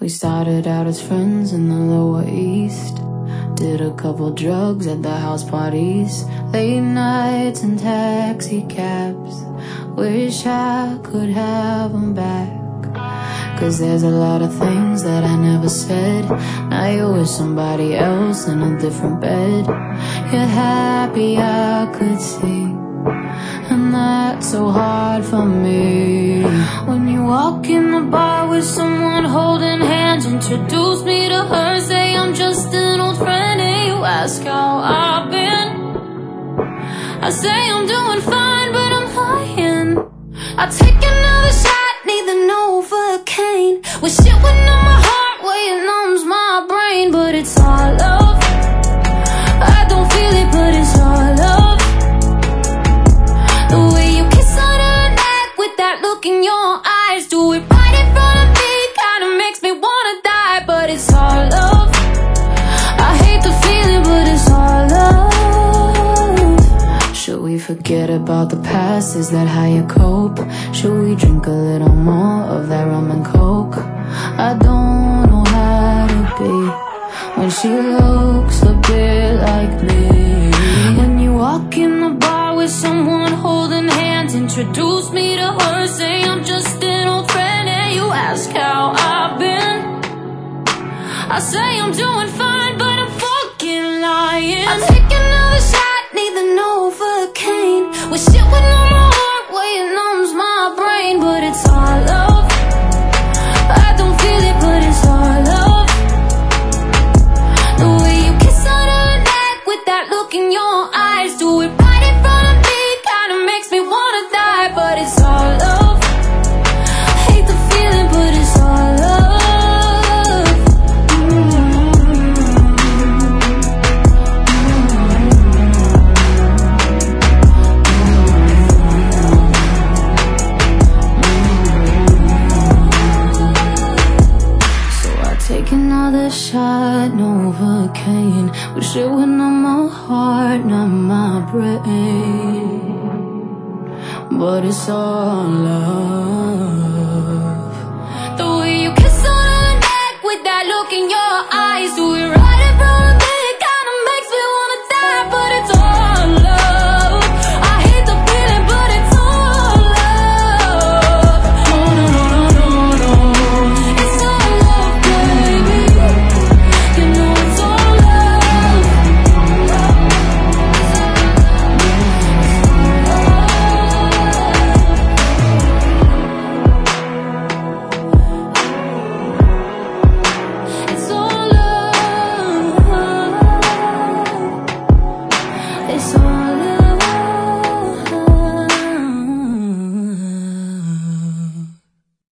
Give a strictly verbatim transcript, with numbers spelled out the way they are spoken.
We started out as friends in the Lower East. Did a couple drugs at the house parties, late nights and taxi cabs. Wish I could have them back, 'cause there's a lot of things that I never said. Now you're with somebody else in a different bed. You're happy, I could see, and that's so hard for me. When you walk in the bar with someone holding hands, introduce me to her, say I'm just an old friend, and you ask how I've been. I say I'm doing fine, but I'm lying. I take another shot, need the Novocaine. Wish it went on my heart where it numbs my brain, but it's all love. I don't feel it, but it's all love. The way you kiss on her neck with that look in your eyes, do it right in front of me, kinda makes me wanna die, but it's all love. I hate the feeling, but it's all love. Should we forget about the past? Is that how you cope? Should we drink a little more of that rum and coke? I don't know how to be when she looks a bit like me. When you walk in the bar with someone holding hands, introduce me to her, say I'm just an old friend, and you ask how I've been. I say I'm doing fine, but I'm fucking lying. I take another shot, need the Novocaine. Wish it went on my heart where it numbs my brain, but it's all love. I don't feel it, but it's all love. The way you kiss on her neck with that look in your eyes, do it right in front of me, kinda makes me wanna die, but it's all love. Hate the feeling, but it's all love. So I take another shot, Novocaine. Wish it went on my heart, not my brain, but it's all love. The way you